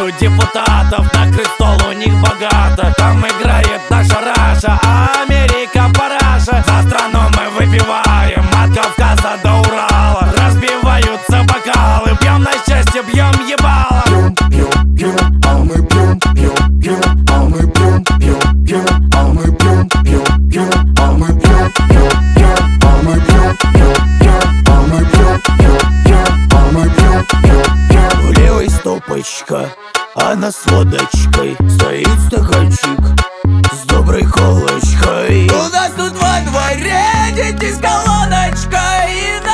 у депутатов, накрыт стол у них богато. Там играет наша Раша, а Америка параша. За страну мы выпиваем, от Кавказа до Урала. Разбиваются бокалы, пьем на счастье, бьем ебало. Пьем, пьем, а мы пьем, пьем, пьем, а мы пьем, пьем, пьем, а мы пьем, пьем, пьем, а мы пьем, пьем, пьем, а мы пьем, пьем, пьем, а мы пьем, пьем, пьем, а мы пьем, пьем, пьем. В левой стопочка, она с водочкой. Стоит стаканчик с доброй колочкой. У нас тут во дворе дети с колоночкой. И